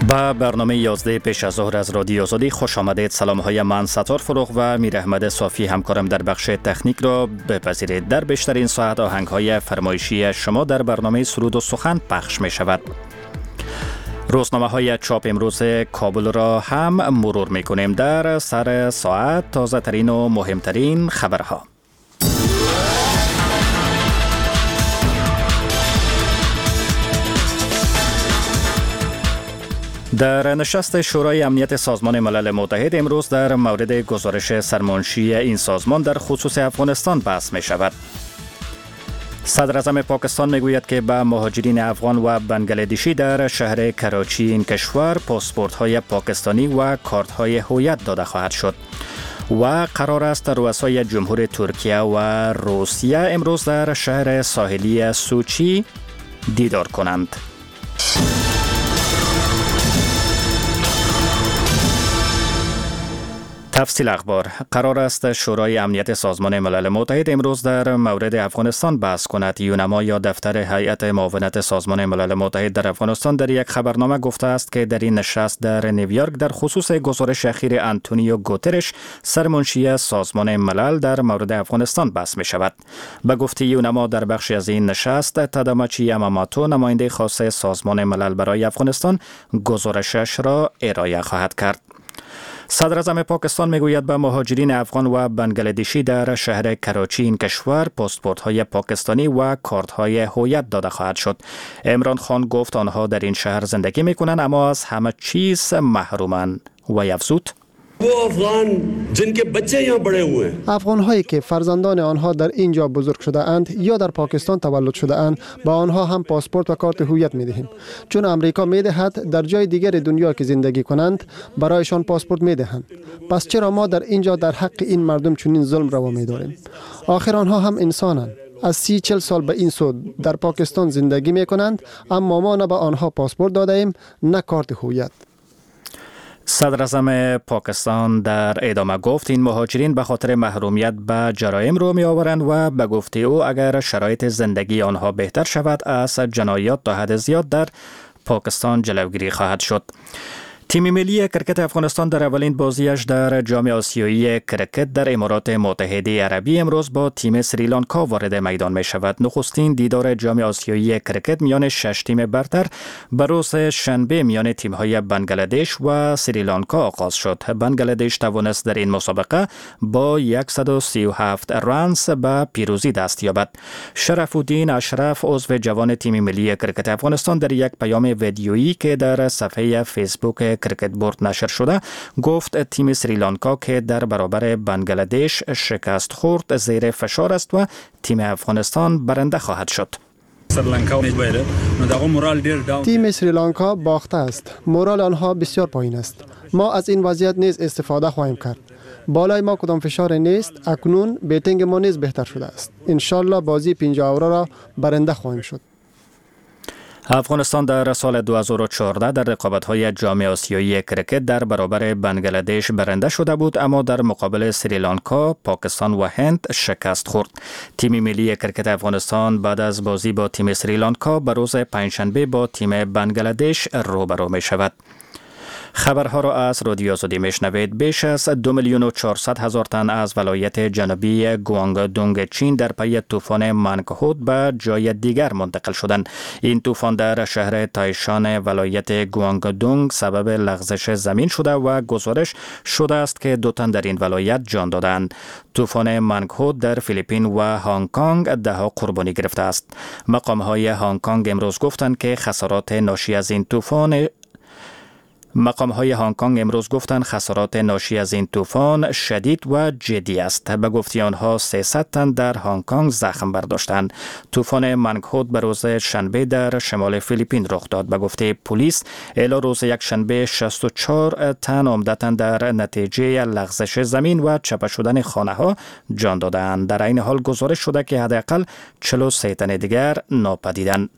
با برنامه 11 پیش از ظهر از رادیو آزادی خوش آمدید. سلام های من ستار فروغ و میر احمد صافی همکارم در بخش تکنیک را بپذیرید. در بیشترین ساعت آهنگ های فرمایشی شما در برنامه سرود و سخن پخش می شود. روزنامه های چاپ امروز کابل را هم مرور می کنیم. در سر ساعت تازه ترین و مهمترین خبرها. در نشست شورای امنیت سازمان ملل متحد امروز در مورد گزارش سرمنشی این سازمان در خصوص افغانستان بحث می شود. صدر اعظم پاکستان می گوید که به مهاجرین افغان و بنگلادشی در شهر کراچی این کشور پاسپورت های پاکستانی و کارت های هویت داده خواهد شد. و قرار است رؤسای جمهور ترکیه و روسیه امروز در شهر ساحلی سوچی دیدار کنند. تفصیل اخبار. قرار است شورای امنیت سازمان ملل متحد امروز در مورد افغانستان بحث کند. یونما یا دفتر هیئت معاونت سازمان ملل متحد در افغانستان در یک خبرنامه گفته است که در این نشست در نیویورک در خصوص گزارش اخیر آنتونیو گوترش سرمنشی سازمان ملل در مورد افغانستان بحث می شود. به گفته یونما در بخشی از این نشست تاداماچی یاماماتو نماینده خاص سازمان ملل برای افغانستان گزارشش را ارائه خواهد کرد. صدر اعظم پاکستان میگوید به مهاجرین افغان و بنگلادشی در شهر کراچی این کشور پاسپورت های پاکستانی و کارت های هویت داده خواهد شد. عمران خان گفت آنها در این شهر زندگی میکنند اما از همه چیز محرومند و افزود افغان هایی که فرزندان آنها در اینجا بزرگ شده اند یا در پاکستان تولد شده اند با آنها هم پاسپورت و کارت هویت می دهیم، چون امریکا می دهد در جای دیگر دنیا که زندگی کنند برایشان پاسپورت می دهند. پس چرا ما در اینجا در حق این مردم چنین ظلم روا می داریم؟ آخر آنها هم انسانند. از 30-40 سال به این سو در پاکستان زندگی می کنند اما ما نه به آنها پاسپورت داده ایم نه کارت هویت. صدر اعظم پاکستان در ادامه گفت این مهاجرین به خاطر محرومیت به جرایم رو می آورند و به گفته او اگر شرایط زندگی آنها بهتر شود از جنایات تا حد زیاد در پاکستان جلوگیری خواهد شد. تیم ملی کرکت افغانستان در اولین بازیش در جام آسیایی کرکت در امارات متحده عربی امروز با تیم سریلانکا وارد میدان می شود. نخستین دیدار جام آسیایی کرکت میان 6 تیم برتر به روز شنبه میان تیم‌های بنگلادش و سریلانکا آغاز شد. بنگلادش توانست در این مسابقه با 137 رنز به پیروزی دست یابد. شرف الدین اشرف عضو جوان تیم ملی کرکت افغانستان در یک پیام ویدیویی که در صفحه فیسبوک کرکت بورد نشر شده گفت تیم سریلانکا که در برابر بنگلادش شکست خورد زیر فشار است و تیم افغانستان برنده خواهد شد. تیم سریلانکا باخته است. مورال آنها بسیار پایین است. ما از این وضعیت نیز استفاده خواهیم کرد. بالای ما کدام فشار نیست. اکنون بیتینگ ما نیز بهتر شده است. انشالله بازی 50 اوور را برنده خواهیم شد. افغانستان در سال 2014 در رقابت‌های جام آسیایی کرکت در برابر بنگلادش برنده شده بود اما در مقابل سریلانکا، پاکستان و هند شکست خورد. تیم ملی کرکت افغانستان بعد از بازی با تیم سریلانکا به روز پنجشنبه با تیم بنگلادش روبرو می شود. خبرها را از رادیو آزادی میشنوید. بیش از 2,400,000 تن از ولایت جنوبی گوانگدونگ چین در پی طوفان منگهود به جای دیگر منتقل شدند. این طوفان در شهر تایشان ولایت گوانگدونگ سبب لغزش زمین شده و گزارش شده است که 2 تن در این ولایت جان دادند. طوفان منگهود در فیلیپین و هنگ کنگ 10 قربانی گرفته است. مقام‌های هنگ کنگ امروز گفتند که خسارات ناشی از این طوفان ناشی از این طوفان شدید و جدی است. به گفته آنها 300 تن در هنگ کنگ زخم برداشتند. طوفان منگهود به روز شنبه در شمال فیلیپین رخ داد. به گفته پلیس الی روز یک شنبه 64 تن عمدتاً در نتیجه لغزش زمین و چپه شدن خانه ها جان دادند. در این حال گزارش شده که حداقل 43 تن دیگر ناپدیدند.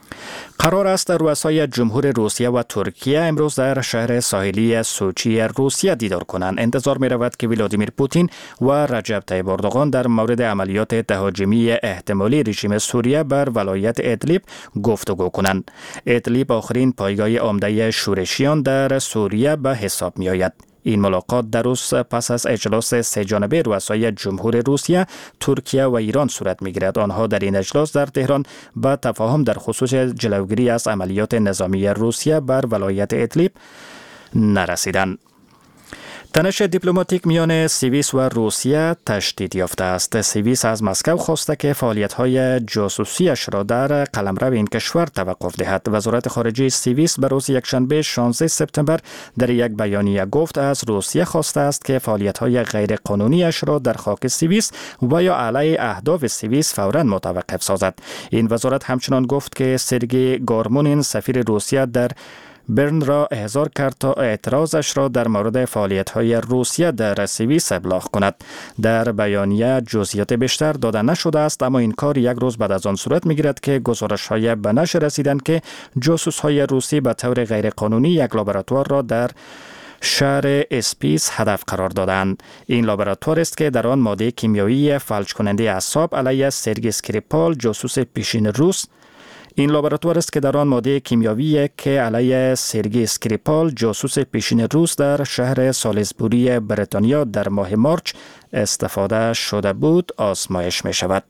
قرار است رؤسای جمهور روسیه و ترکیه امروز در شهر ساحلی سوچی روسیه دیدار کنند. انتظار می رود که ولادیمیر پوتین و رجب طیب اردوغان در مورد عملیات تهاجمی احتمالی رژیم سوریه بر ولایت ادلیب گفتگو کنند. ادلیب آخرین پایگاه عمده شورشیان در سوریه به حساب می آید. این ملاقات در روز پس از اجلاس سه جانبه رؤسای جمهور روسیه، ترکیه و ایران صورت می‌گیرد. آنها در این اجلاس در تهران به تفاهم در خصوص جلوگیری از عملیات نظامی روسیه بر ولایت ادلیب نرسیدند. تنش دیپلماتیک میان سوئیس و روسیه تشدید یافته است. سوئیس از مسکو خواسته که فعالیت‌های جاسوسیش را در قلمرو این کشور توقف دهد. وزارت خارجه سوئیس به روز یکشنبه 16 سپتامبر در یک بیانیه گفت از روسیه خواسته است که فعالیت‌های غیرقانونیش را در خاک سوئیس و یا علیه اهداف سوئیس فوراً متوقف سازد. این وزارت همچنان گفت که سرگئی گارمونین سفیر روسیه در برن را احضار کرد تا اعتراضش را در مورد فعالیت‌های روسیه در سوئیس ابلاغ کند. در بیانیه جزئیات بیشتر داده نشده است، اما این کار یک روز بعد از آن صورت می‌گیرد که گزارش‌های به نشر رسیدند که جاسوس‌های روسی به طور غیرقانونی یک لابراتوار را در شهر اسپیس هدف قرار دادند. این لابراتوار است که در آن ماده کیمیایی فلج کننده اعصاب علیه سرگئی اسکریپال جاسوس پیشین روس این لابراتوار است که در آن ماده کیمیایی که علیه سرگئی اسکریپال جاسوس پیشین روس در شهر سالیزبوری بریتانیا در ماه مارچ استفاده شده بود آزمایش می شود.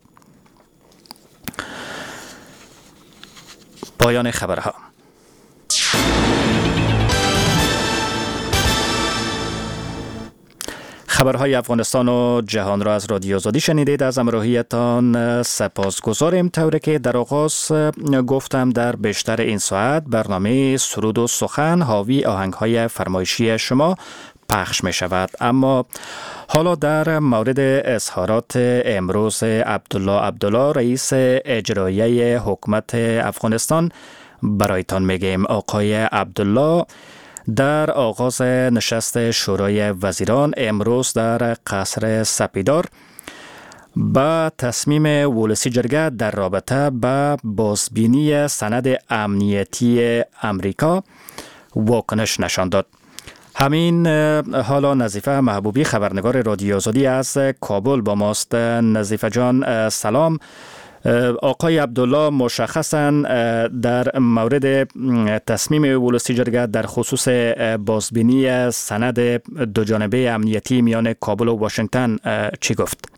پایان خبرها. خبرهای افغانستان و جهان را از رادیو آزادی شنیدید. از همراهیتان سپاسگزاریم. طوری که در آغاز گفتم در بیشتر این ساعت برنامه سرود و سخن حاوی آهنگهای فرمایشی شما پخش می شود. اما حالا در مورد اظهارات امروز عبدالله رئیس اجرایی حکومت افغانستان برایتان میگیم. آقای عبدالله در آغاز نشست شورای وزیران امروز در قصر سپیدار با تصمیم ولسی جرگه در رابطه با بازبینی سند امنیتی امریکا واکنش نشان داد. همین حالا نظیفه محبوبی خبرنگار رادیو آزادی از کابل با ماست. نظیفه جان سلام. آقای عبدالله مشخصاً در مورد تصمیم ولسی جرگه در خصوص بازبینی سند دوجانبه امنیتی میان کابل و واشنگتن چی گفت؟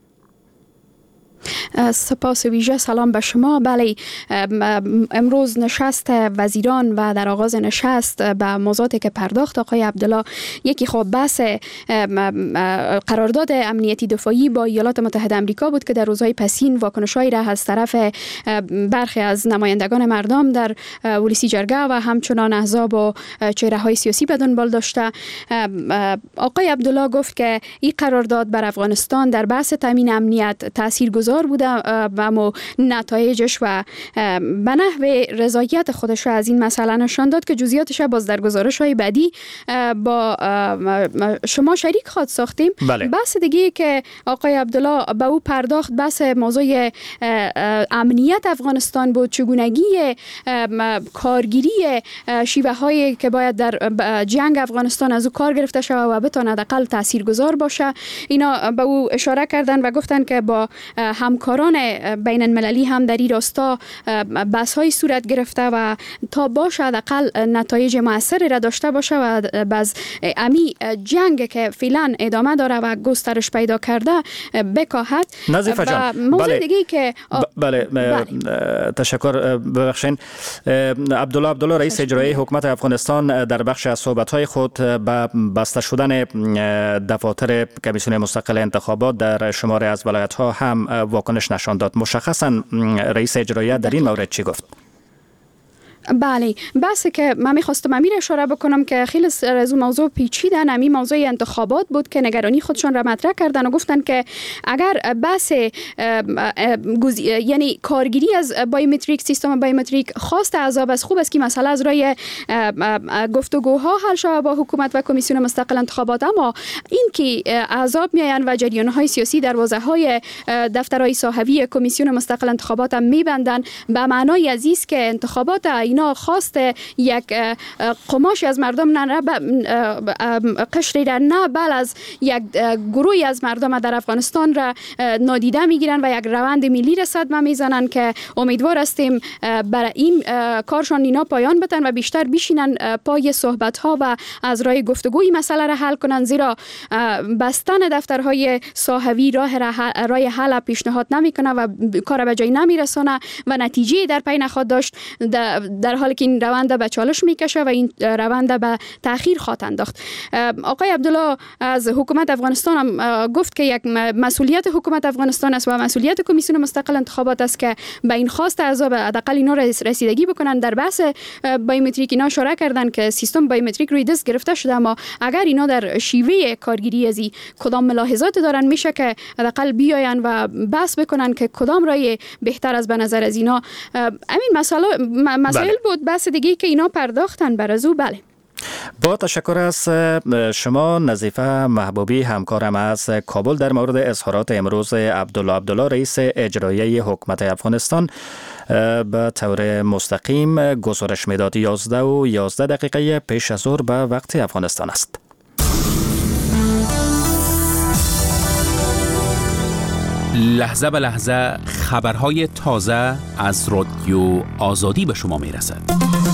سپاس ویژه سلام به شما. بله، امروز نشست وزیران و در آغاز نشست به موضوعاتی که پرداخت آقای عبدالله، یکی خب بحث قرارداد امنیتی دفاعی با ایالات متحده آمریکا بود که در روزهای پسین واکنش‌هایی را از طرف برخی از نمایندگان مردم در ولسی جرگه و همچنان احزاب و چهره‌های سیاسی به دنبال داشته. آقای عبدالله گفت که این قرارداد بر افغانستان در بحث تامین امنیت تاثیرگذار بوده، اما نتایجش و به نحو رضایت خودش از این مسئله نشان داد که جزئیاتش باز در گزارش‌های بعدی با شما شریک خواهد ساختیم. بله. بحث دیگه که آقای عبدالله به او پرداخت بحث موضوع امنیت افغانستان بود، چگونگی کارگیری شیوه هایی که باید در جنگ افغانستان از او کار گرفته شود و بتواند حداقل تاثیرگذار باشه. اینا به او اشاره کردن و گفتن که با همکاران بین المللی هم در این راستا بحث های صورت گرفته و تا باشه حداقل نتایج موثری را داشته باشه و باز امی جنگ که فعلا ادامه داره و گسترش پیدا کرده بکاهد. نظیفه جان، موضوع دیگه که بله تشکر. ببخشید عبدالله رئیس اجرایی حکومت افغانستان در بخش از صحبت‌های خود به بسته شدن دفاتر کمیسیون مستقل انتخابات در شماره از ولایت‌ها هم واکنش نشان داد. مشخصاً رئیس اجرایی در این مورد چی گفت؟ بله، بحثی که من میخواستم امیر اشاره بکنم که خیلی از موضوع پیچیدن. همین موضوع انتخابات بود که نگرانی خودشان را مطرح کردن و گفتن که اگر بحث یعنی کارگیری از بایومتریک، سیستم بایومتریک خواست احزاب است، خوب است که مسئله از رای گفتگوها حل شود با حکومت و کمیسیون مستقل انتخابات، اما این که احزاب میآیند و جریان‌های سیاسی دروازه‌های دفترهای صاحبی کمیسیون مستقل انتخابات هم میبندن، به معنای عزیز که انتخابات اینا خواست یک قماش از مردم نه قشری را نه بل از یک گروهی از مردم در افغانستان را نادیده میگیرن و یک روند ملی را صدمه میزنن که امیدوار هستیم برای این کارشان اینا پایان بدن و بیشتر بشینن پای صحبت ها و از راه گفتگوی مسئله را حل کنن، زیرا بستن دفترهای صاحبی راه حل پیشنهاد نمیکنه و کار به جای نمیرسونه و نتیجه در پی نخواهد داشت، در حالی که این روند به چالش میکشه و این روند به تأخیر خواهد انداخت. آقای عبدالله از حکومت افغانستان هم گفت که یک مسئولیت حکومت افغانستان است و مسئولیت کمیسیون مستقل انتخابات است که به این خواست احزاب حداقل اینا رسیدگی بکنن. در بحث بایومتریک اینا اشاره کردن که سیستم بایومتریک روی دست گرفته شده، اما اگر اینا در شیوه کارگیری از کدام ملاحظات دارن میشه که حداقل بیاین و بحث بکنن که کدام رای بهتر از به نظر از اینا. همین مسائل بود. بحث دیگه که اینا پرداختن بر از او. بله، با تشکر از شما. نظیفه محبوبی همکارم از کابل در مورد اظهارات امروز عبدالله رئیس اجرایی حکومت افغانستان به طور مستقیم گزارش میداد. 11:11 پیش از ظهر به وقت افغانستان است. لحظه به لحظه خبرهای تازه از رادیو آزادی به شما میرسد.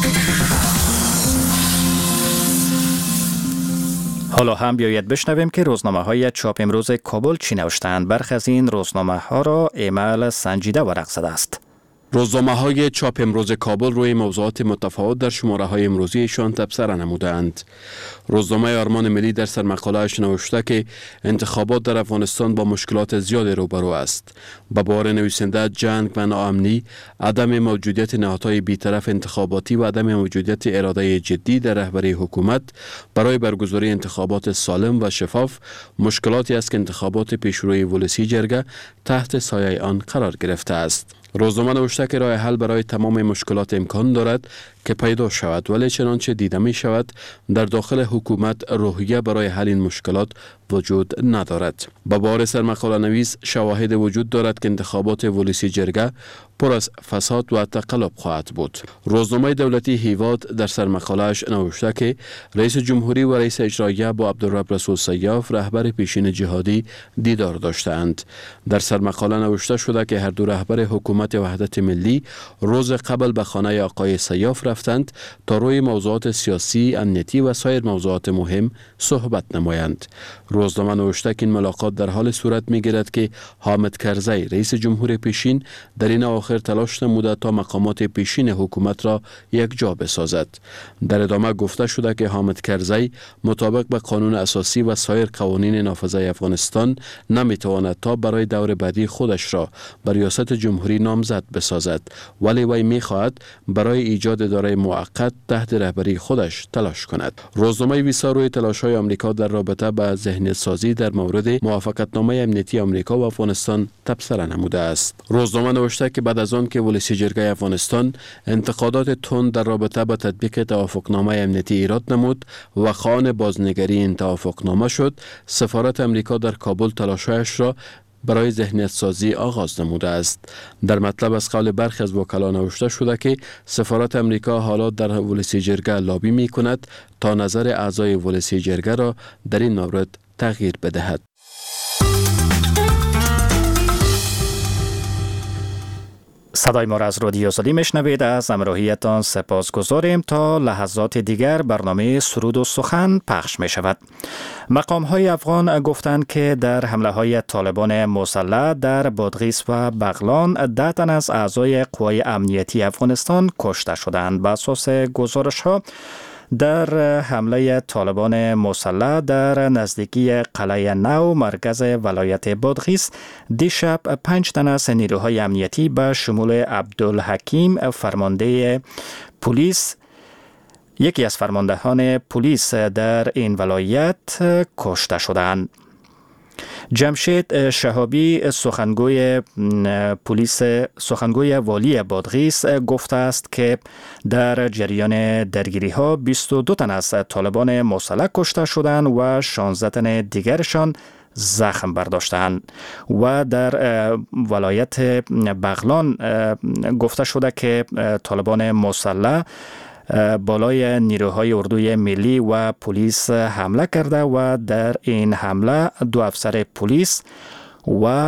حالا هم بیایید بشنویم که روزنامه‌های چاپ امروز کابل چی نوشتند. برخی از این روزنامه‌ها را ایمیل سنجیده ورق زده است. روزنامه‌های چاپ امروز کابل روی موضوعات متفاوت در شماره‌های امروزیشان تبصره نمودند. روزنامه آرمان ملی در سرمقاله‌اش نوشته که انتخابات در افغانستان با مشکلات زیادی روبرو است. به باور نویسنده جنگ و ناامنی، عدم موجودیت نهادهای بی‌طرف انتخاباتی و عدم موجودیت اراده جدی در رهبری حکومت برای برگزاری انتخابات سالم و شفاف مشکلاتی است که انتخابات پیشروی ولسی جرگه تحت سایه آن قرار گرفته است. روزنامه نوشته که راه حل برای تمام مشکلات امکان دارد که پیدا شود، ولی چنانچه دیده می شود در داخل حکومت روحیه برای حل این مشکلات وجود ندارد. با باور سرمقاله نویس شواهد وجود دارد که انتخابات ولسی جرگه پر از فساد و تقلب خواهد بود. روزنامه دولتی هیواد در سرمقاله‌اش نوشته که رئیس جمهوری و رئیس اجرایی با عبدالرب رسول سیاف رهبر پیشین جهادی دیدار داشتند. در سرمقاله نوشته شده که هر دو رهبر حکومت وحدت ملی روز قبل به خانه آقای سیاف رفتند تا روی موضوعات سیاسی، امنیتی و سایر موضوعات مهم صحبت نمایند. روزنامه نوشته که این ملاقات در حال صورت می‌گیرد که حامد کرزی رئیس جمهور پیشین در این اواخر تلاش نموده تا مقامات پیشین حکومت را یک جا بسازد. در ادامه گفته شده که حامد کرزی مطابق به قانون اساسی و سایر قوانین نافذه افغانستان نمیتواند تا برای دور بعدی خودش را بر ریاست جمهوری نامزد بسازد، ولی وی می‌خواهد برای ایجاد اداره موقت تحت رهبری خودش تلاش کند. روزنامه ویسا روی تلاش‌های آمریکا در رابطه با ذهنیت سازی در مورد موافقتنامه امنیتی آمریکا و افغانستان تبصره نموده است. روزنامه نوشته که بعد از آن که ولسی جرگه افغانستان انتقادات تند در رابطه با تطبیق توافقنامه امنیتی ایراد نمود و خواهان بازنگری این توافقنامه شد، سفارت آمریکا در کابل تلاش‌هایش را برای ذهنیت سازی آغاز نموده است. در مطلب از قول برخی از وکلا نوشته شده که سفارت آمریکا حالا در ولسی جرگه لابی می کند تا نظر اعضای ولسی جرگه را در این مورد تغییر بدهد. صدای ما را از رادیو آزادی میشنوید. از همراهیتان سپاسگزاریم. تا لحظات دیگر برنامه سرود و سخن پخش می شود. مقام های افغان گفتند که در حمله های طالبان مسلح در بادغیس و بغلان 10 تن از اعضای قوای امنیتی افغانستان کشته شدند. بر اساس گزارش ها در حمله طالبان مسلح در نزدیکی قلعه نو مرکز ولایت بادغیس دیشب 5 تن از نیروهای امنیتی به شمول عبدالحکیم فرمانده پلیس یکی از فرماندهان پلیس در این ولایت کشته شدند. جمشید شهابی سخنگوی والی بادغیس گفته است که در جریان درگیری ها 22 تن از طالبان مسلح کشته شدند و 16 تن دیگرشان زخم برداشتند. و در ولایت بغلان گفته شده که طالبان مسلح بالای نیروهای اردوی ملی و پلیس حمله کرده و در این حمله 2 افسر پلیس و